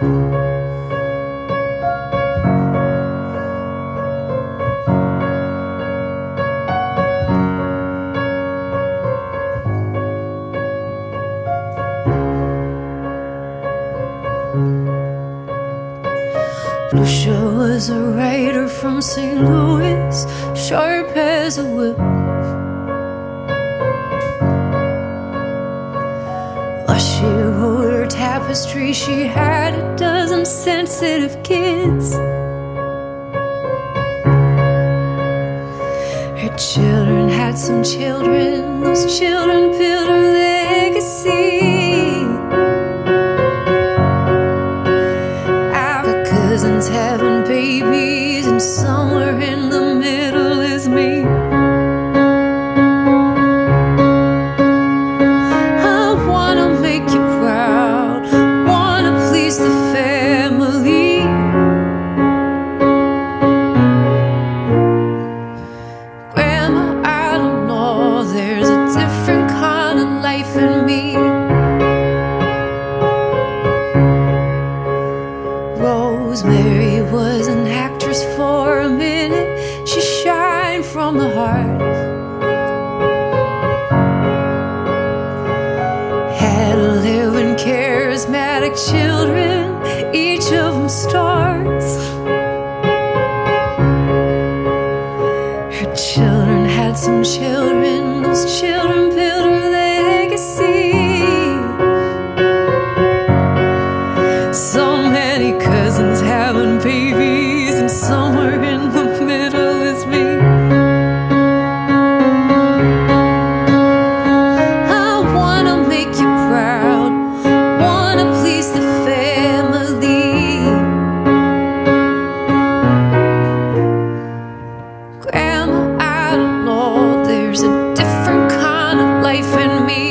Lucia was a writer from St. Louis, sharp as a whip. While she wrote her tapestry, she had a dozen sensitive kids. Her children had some children, those children built her legacy. Cousins having babies, and somewhere in the middle is me. I wanna make you proud, wanna please the family. Grandma, I don't know, there's a different kind of life in me. Rosemary was an actress for a minute. She shined from the heart. Had 11 charismatic children, each of them stars. Her children had some children, those children built her legacy. So many cousins having babies, and somewhere in the middle is me. I wanna make you proud, wanna please the family. Grandma, I don't know, there's a different kind of life in me.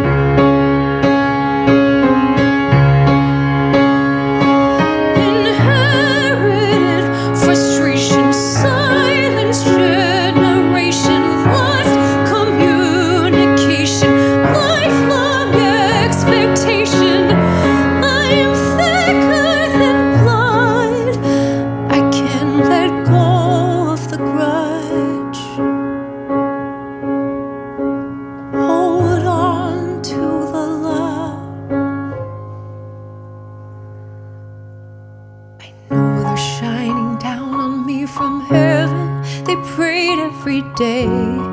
Shining down on me from heaven, they prayed every day.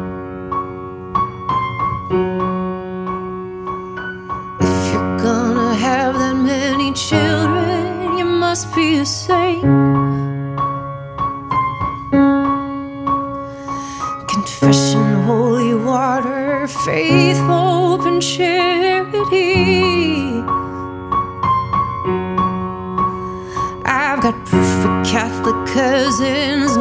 If you're gonna have that many children, you must be a saint. Confession, holy water, faith, hope, and charity. I've got perfect Catholic cousins,